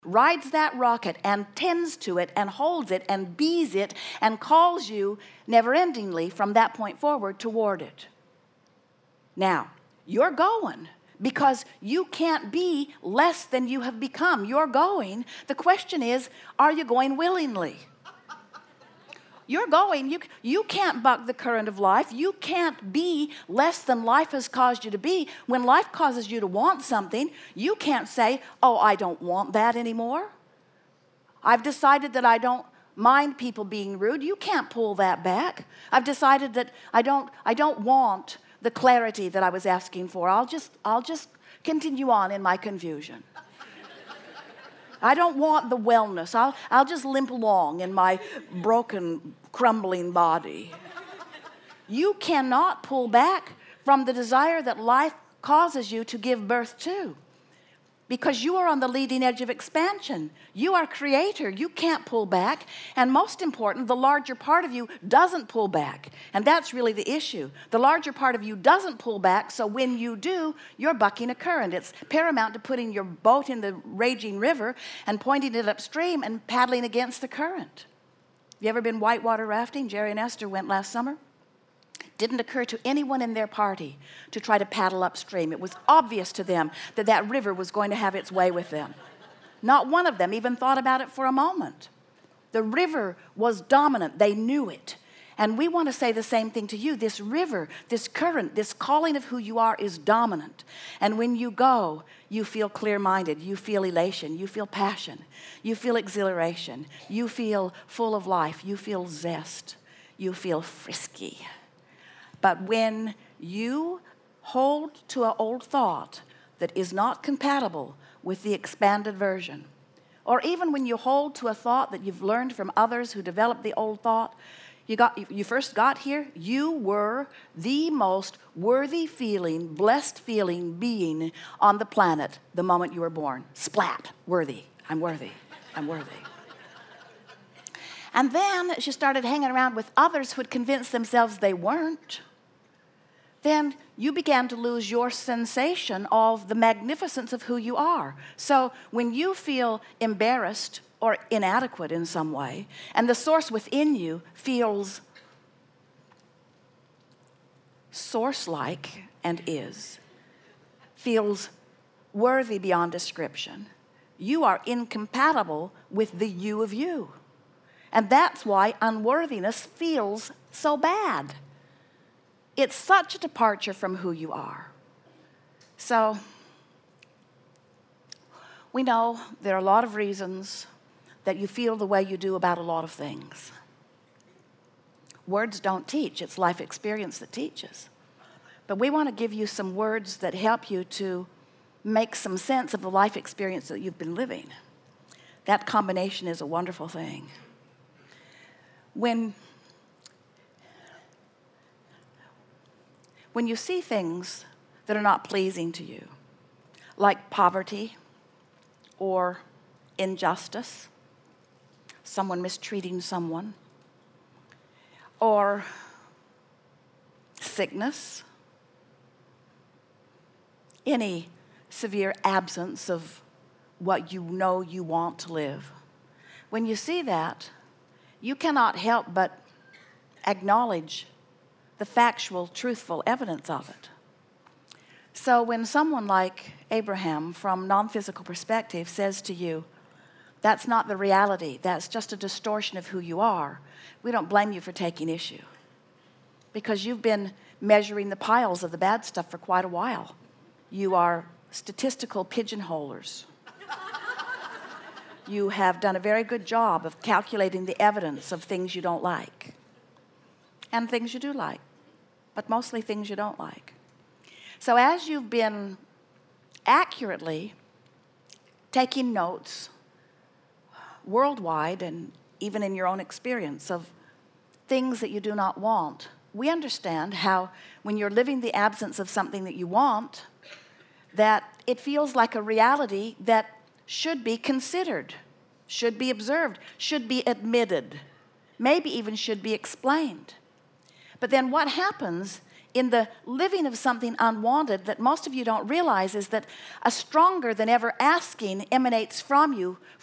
rides that rocket and tends to it and holds it and bees it and calls you never-endingly from that point forward toward it. Now, you're going because you can't be less than you have become. You're going. The question is, are you going willingly? You're going. You can't buck the current of life. You can't be less than life has caused you to be. When life causes you to want something, you can't say, oh, I don't want that anymore. I've decided that I don't mind people being rude. You can't pull that back. I've decided that I don't want the clarity that I was asking for. I'll just continue on in my confusion. I don't want the wellness. I'll just limp along in my broken, crumbling body. You cannot pull back from the desire that life causes you to give birth to, because you are on the leading edge of expansion. You are creator. You can't pull back. And most important, the larger part of you doesn't pull back. And that's really the issue. The larger part of you doesn't pull back, so when you do, you're bucking a current. It's paramount to putting your boat in the raging river and pointing it upstream and paddling against the current. You ever been whitewater rafting? Jerry and Esther went last summer. Didn't occur to anyone in their party to try to paddle upstream. It was obvious to them that that river was going to have its way with them. Not one of them even thought about it for a moment. The river was dominant. They knew it. And we want to say the same thing to you. This river, this current, this calling of who you are is dominant. And when you go, you feel clear-minded. You feel elation. You feel passion. You feel exhilaration. You feel full of life. You feel zest. You feel frisky. But when you hold to an old thought that is not compatible with the expanded version, or even when you hold to a thought that you've learned from others who developed the old thought, you first got here, you were the most worthy feeling, blessed feeling being on the planet the moment you were born. Splat, worthy, I'm worthy, I'm worthy. And then as you started hanging around with others who had convinced themselves they weren't, then you began to lose your sensation of the magnificence of who you are. So when you feel embarrassed or inadequate in some way, and the source within you feels source-like and feels worthy beyond description, you are incompatible with the you of you. And that's why unworthiness feels so bad. It's such a departure from who you are. So, we know there are a lot of reasons that you feel the way you do about a lot of things. Words don't teach. It's life experience that teaches. But we want to give you some words that help you to make some sense of the life experience that you've been living. That combination is a wonderful thing. When you see things that are not pleasing to you, like poverty or injustice, someone mistreating someone, or sickness, any severe absence of what you know you want to live, when you see that, you cannot help but acknowledge the factual, truthful evidence of it. So when someone like Abraham, from non-physical perspective, says to you, that's not the reality, that's just a distortion of who you are, we don't blame you for taking issue, because you've been measuring the piles of the bad stuff for quite a while. You are statistical pigeonholers. You have done a very good job of calculating the evidence of things you don't like and things you do like, but mostly things you don't like. So as you've been accurately taking notes worldwide and even in your own experience of things that you do not want, we understand how when you're living the absence of something that you want, that it feels like a reality that should be considered, should be observed, should be admitted, maybe even should be explained. But then what happens in the living of something unwanted that most of you don't realize is that a stronger than ever asking emanates from you